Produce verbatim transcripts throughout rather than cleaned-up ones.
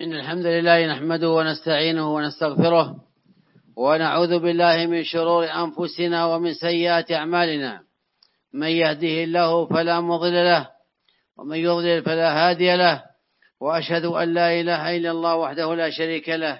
إن الحمد لله نحمده ونستعينه ونستغفره ونعوذ بالله من شرور أنفسنا ومن سيئات أعمالنا. من يهده الله فلا مضل له ومن يضلل فلا هادي له، وأشهد أن لا إله إلا الله وحده لا شريك له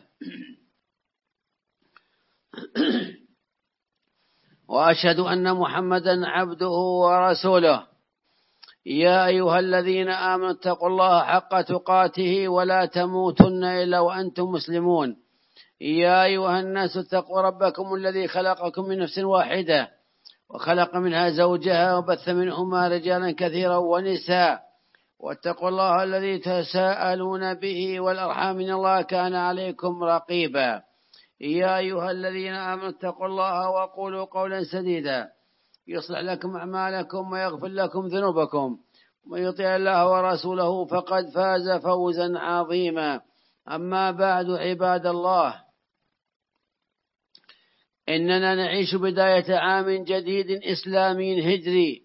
وأشهد أن محمدا عبده ورسوله. يا أيها الذين آمنوا اتقوا الله حق تقاته ولا تموتن إلا وأنتم مسلمون. يا أيها الناس اتقوا ربكم الذي خلقكم من نفس واحدة وخلق منها زوجها وبث منهما رجالا كثيرا ونساء، واتقوا الله الذي تساءلون به والأرحام إن الله كان عليكم رقيبا. يا أيها الذين آمنوا اتقوا الله وقولوا قولا سديدا يصلح لكم أعمالكم ويغفر لكم ذنوبكم، ومن يطع الله ورسوله فقد فاز فوزا عظيما. أما بعد، عباد الله، إننا نعيش بداية عام جديد إسلامي هجري،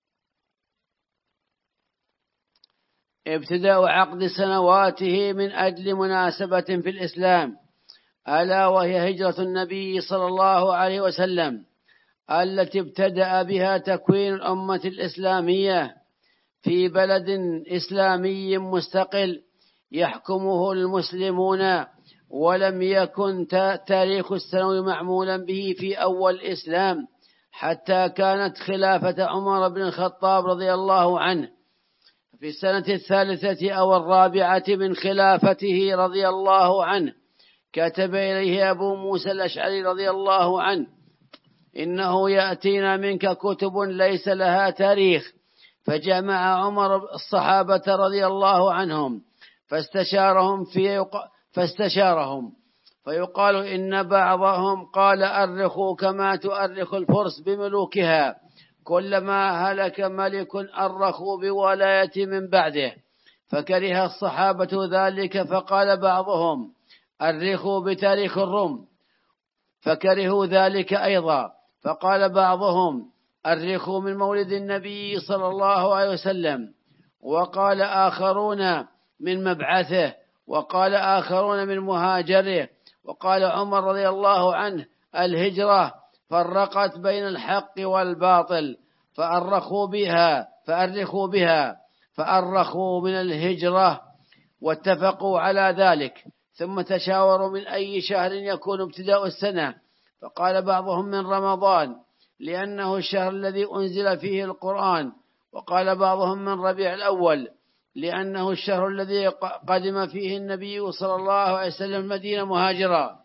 ابتداء عقد سنواته من أجل مناسبة في الإسلام، ألا وهي هجرة النبي صلى الله عليه وسلم التي ابتدأ بها تكوين الأمة الإسلامية في بلد إسلامي مستقل يحكمه المسلمون، ولم يكن تاريخ السنوي معمولا به في أول الإسلام حتى كانت خلافة عمر بن الخطاب رضي الله عنه في السنة الثالثة أو الرابعة من خلافته رضي الله عنه. كتب إليه أبو موسى الأشعري رضي الله عنه: إنه يأتينا منك كتب ليس لها تاريخ. فجمع عمر الصحابة رضي الله عنهم فاستشارهم في فاستشارهم فيقال إن بعضهم قال: أرخوا كما تؤرخ الفرس بملوكها، كلما هلك ملك أرخوا بولاية من بعده. فكره الصحابة ذلك، فقال بعضهم: أرخوا بتاريخ الروم، فكرهوا ذلك أيضا. فقال بعضهم: أرخوا من مولد النبي صلى الله عليه وسلم، وقال آخرون من مبعثه، وقال آخرون من مهاجره. وقال عمر رضي الله عنه: الهجرة فرقت بين الحق والباطل، فأرخوا بها فأرخوا بها فأرخوا من الهجرة، واتفقوا على ذلك. ثم تشاوروا من أي شهر يكون ابتداء السنة، فقال بعضهم من رمضان لأنه الشهر الذي أنزل فيه القرآن، وقال بعضهم من ربيع الأول لأنه الشهر الذي قدم فيه النبي صلى الله عليه وسلم المدينة مهاجرا.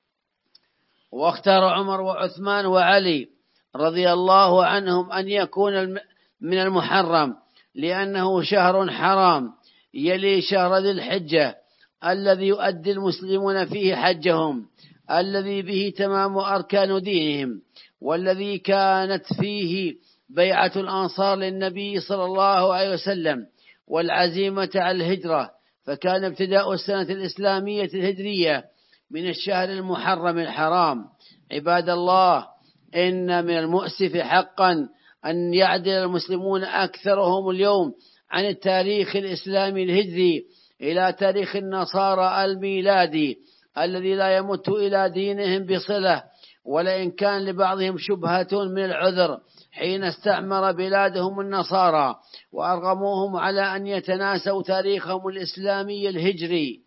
واختار عمر وعثمان وعلي رضي الله عنهم أن يكون من المحرم، لأنه شهر حرام يلي شهر ذي الحجة الذي يؤدي المسلمون فيه حجهم، الذي به تمام أركان دينهم، والذي كانت فيه بيعة الأنصار للنبي صلى الله عليه وسلم والعزيمة على الهجرة. فكان ابتداء السنة الإسلامية الهجرية من الشهر المحرم الحرام. عباد الله، إن من المؤسف حقا أن يعدل المسلمون أكثرهم اليوم عن التاريخ الإسلامي الهجري إلى تاريخ النصارى الميلادي الذي لا يمت إلى دينهم بصلة، ولئن كان لبعضهم شبهة من العذر حين استعمر بلادهم النصارى وأرغموهم على أن يتناسوا تاريخهم الإسلامي الهجري،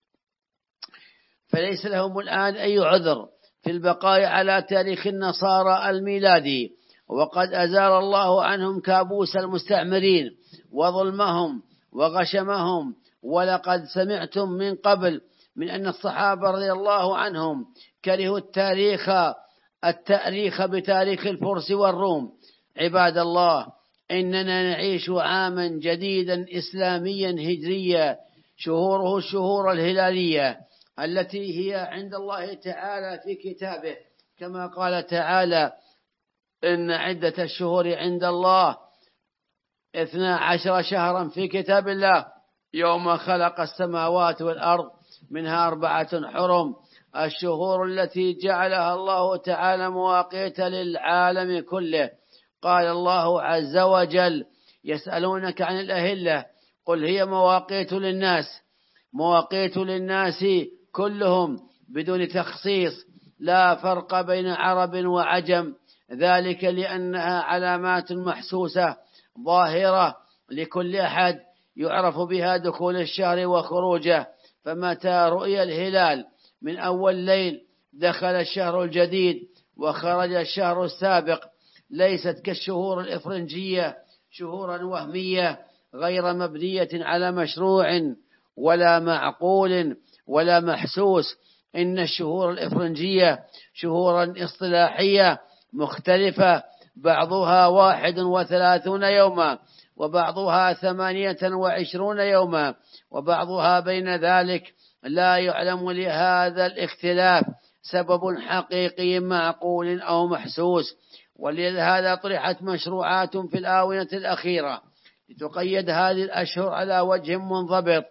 فليس لهم الآن أي عذر في البقاء على تاريخ النصارى الميلادي. وقد أزال الله عنهم كابوس المستعمرين وظلمهم وغشمهم. ولقد سمعتم من قبل من أن الصحابة رضي الله عنهم كرهوا التاريخ التأريخ بتاريخ الفرس والروم. عباد الله، إننا نعيش عاما جديدا إسلاميا هجريا، شهوره الشهور الهلالية التي هي عند الله تعالى في كتابه، كما قال تعالى: إن عدة الشهور عند الله اثنا عشر شهرا في كتاب الله يوم خلق السماوات والأرض منها أربعة حرم، الشهور التي جعلها الله تعالى مواقيت للعالم كله. قال الله عز وجل: يسألونك عن الأهلة قل هي مواقيت للناس مواقيت للناس كلهم بدون تخصيص، لا فرق بين عرب وعجم، ذلك لأنها علامات محسوسة ظاهرة لكل أحد يعرف بها دخول الشهر وخروجه. فمتى رؤي الهلال من أول ليل دخل الشهر الجديد وخرج الشهر السابق. ليست كالشهور الإفرنجية شهورا وهمية غير مبنية على مشروع ولا معقول ولا محسوس. إن الشهور الإفرنجية شهورا اصطلاحية مختلفة، بعضها واحد وثلاثون يوما وبعضها ثمانية وعشرون يوما وبعضها بين ذلك، لا يعلم لهذا الاختلاف سبب حقيقي معقول أو محسوس. ولهذا طرحت مشروعات في الآونة الأخيرة لتقيد هذه الأشهر على وجه منضبط،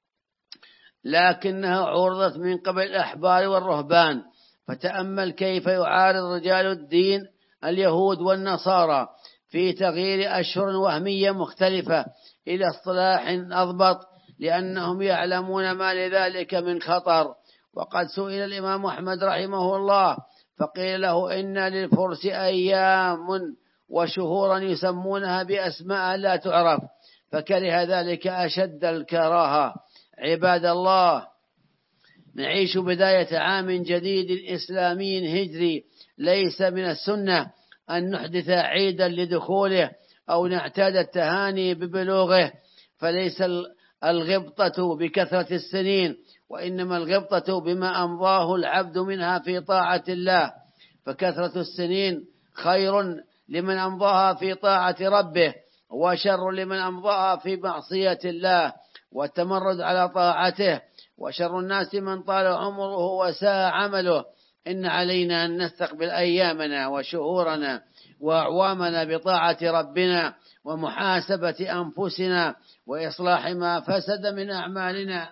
لكنها عرضت من قبل الأحبار والرهبان. فتأمل كيف يعارض رجال الدين اليهود والنصارى في تغيير أشهر وهمية مختلفة إلى اصطلاح أضبط، لأنهم يعلمون ما لذلك من خطر. وقد سئل الإمام أحمد رحمه الله فقيل له إن للفرس أيام وشهورا يسمونها بأسماء لا تعرف، فكره ذلك أشد الكراهة. عباد الله، نعيش بداية عام جديد إسلامي هجري. ليس من السنة أن نحدث عيدا لدخوله أو نعتاد التهاني ببلوغه، فليس الغبطة بكثرة السنين، وإنما الغبطة بما أمضاه العبد منها في طاعة الله. فكثرة السنين خير لمن أمضاها في طاعة ربه، وشر لمن أمضاها في معصية الله والتمرد على طاعته. وشر الناس من طال عمره وساء عمله. إن علينا أن نستقبل أيامنا وشهورنا وأعوامنا بطاعة ربنا ومحاسبة أنفسنا وإصلاح ما فسد من أعمالنا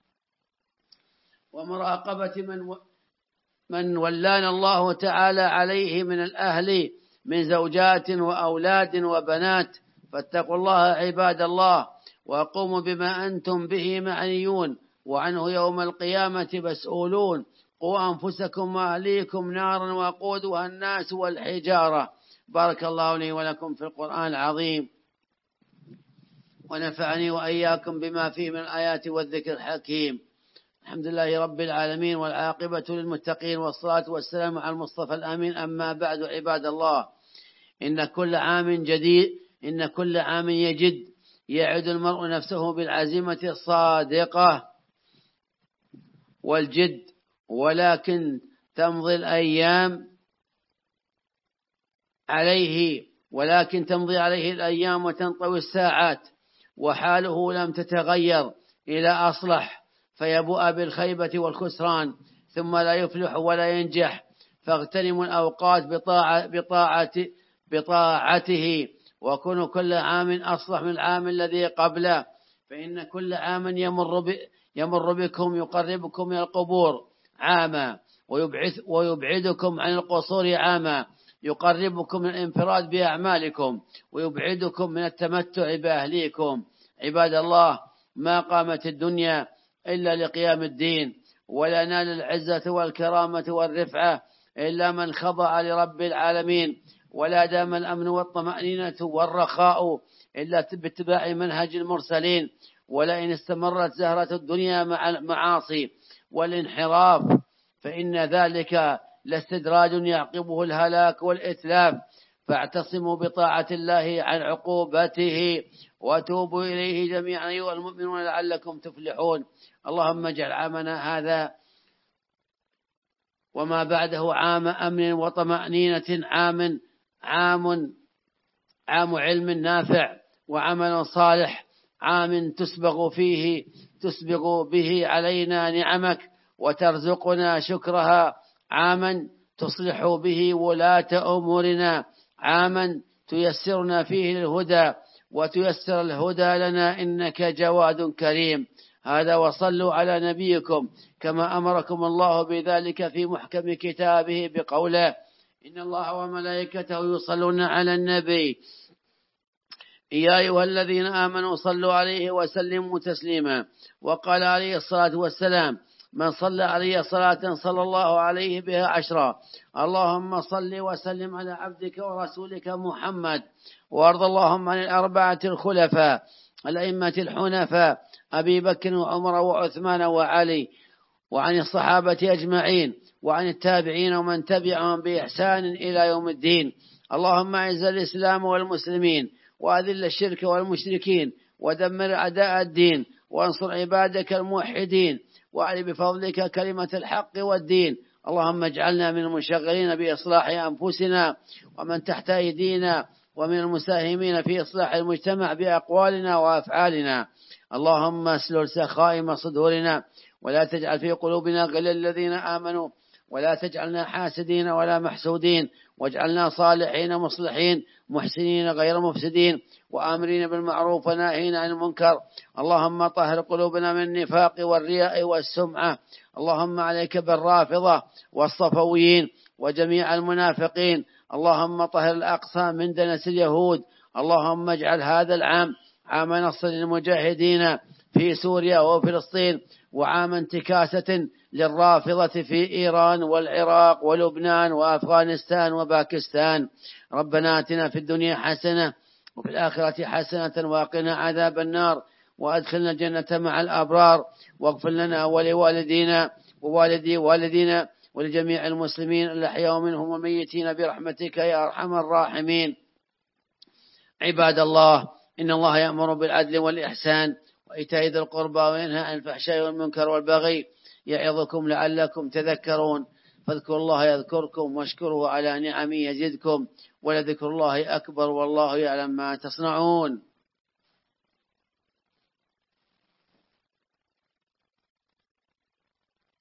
ومراقبة من من ولانا الله تعالى عليه من الأهل من زوجات وأولاد وبنات. فاتقوا الله عباد الله، وقوموا بما أنتم به معنيون وعنه يوم القيامة مسؤولون. قوا أنفسكم وأهليكم نارا وقودها الناس والحجارة. بارك الله لي ولكم في القرآن العظيم، ونفعني وإياكم بما فيه من الآيات والذكر الحكيم. الحمد لله رب العالمين، والعاقبة للمتقين، والصلاة والسلام على المصطفى الأمين. أما بعد، عباد الله، إن كل عام جديد إن كل عام يجد يعد المرء نفسه بالعزيمة الصادقة والجد، ولكن تمضي الأيام عليه ولكن تمضي عليه الأيام وتنطوي الساعات، وحاله لم تتغير إلى أصلح، فيبوء بالخيبة والخسران، ثم لا يفلح ولا ينجح. فاغتنموا الأوقات بطاعة بطاعة بطاعته، وكونوا كل عام أصلح من العام الذي قبله. فإن كل عام يمر ب يمر بكم يقربكم من القبور عاما، ويبعث ويبعدكم عن القصور عاما، يقربكم من الانفراد بأعمالكم، ويبعدكم من التمتع بأهليكم. عباد الله، ما قامت الدنيا إلا لقيام الدين، ولا نال العزة والكرامة والرفعة إلا من خضع لرب العالمين، ولا دام الأمن والطمأنينة والرخاء إلا باتباع منهج المرسلين. ولئن استمرت زهرة الدنيا مع المعاصي والانحراف فإن ذلك لاستدراج يعقبه الهلاك والإتلاف. فاعتصموا بطاعة الله عن عقوبته، وتوبوا إليه جميعا أيها المؤمنون لعلكم تفلحون. اللهم اجعل عامنا هذا وما بعده عام أمن وطمأنينة، عام عام عام علم نافع وعمل صالح، عام تسبغ فيه تسبغ به علينا نعمك وترزقنا شكرها، عاما تصلح به ولاة أمورنا، عاما تيسرنا فيه الهدى وتيسر الهدى لنا، إنك جواد كريم. هذا وصلوا على نبيكم كما أمركم الله بذلك في محكم كتابه بقوله: إن الله وملائكته يصلون على النبي يا أيها الذين آمنوا صلوا عليه وسلموا تسليما. وقال عليه الصلاة والسلام: من صلى علي صلاة صلى الله عليه بها عشرا. اللهم صل وسلم على عبدك ورسولك محمد، وارض اللهم عن الأربعة الخلفاء الأئمة الحنفاء أبي بكر وعمر وعثمان وعلي، وعن الصحابة أجمعين، وعن التابعين ومن تبعهم بإحسان إلى يوم الدين. اللهم أعز الإسلام والمسلمين، وأذل الشرك والمشركين، ودمر أعداء الدين، وانصر عبادك الموحدين، وأعل بفضلك كلمة الحق والدين. اللهم اجعلنا من المنشغلين بإصلاح أنفسنا ومن تحت أيدينا، ومن المساهمين في إصلاح المجتمع بأقوالنا وأفعالنا. اللهم اسلل سخائم صدورنا، ولا تجعل في قلوبنا غلا للذين آمنوا، ولا تجعلنا حاسدين ولا محسودين، واجعلنا صالحين مصلحين محسنين غير مفسدين، وآمرين بالمعروف وناهين عن المنكر. اللهم طهر قلوبنا من النفاق والرياء والسمعة. اللهم عليك بالرافضة والصفويين وجميع المنافقين. اللهم طهر الأقصى من دنس اليهود. اللهم اجعل هذا العام عام نصر للمجاهدين في سوريا وفلسطين، وعام انتكاسة للرافضة في إيران والعراق ولبنان وأفغانستان وباكستان. ربنا آتنا في الدنيا حسنة وفي الآخرة حسنة وقنا عذاب النار، وأدخلنا الجنة مع الأبرار، واغفر لنا ولوالدينا ووالدي والدينا ولجميع المسلمين الأحياء منهم وميتين برحمتك يا أرحم الراحمين. عباد الله، إن الله يأمر بالعدل والإحسان وإيتاء ذي القربى وينهى عن الفحشاء والمنكر والبغي، يعظكم لعلكم تذكرون. فاذكروا الله يذكركم، واشكروه على نعمه يزدكم، ولذكر الله أكبر، والله يعلم ما تصنعون.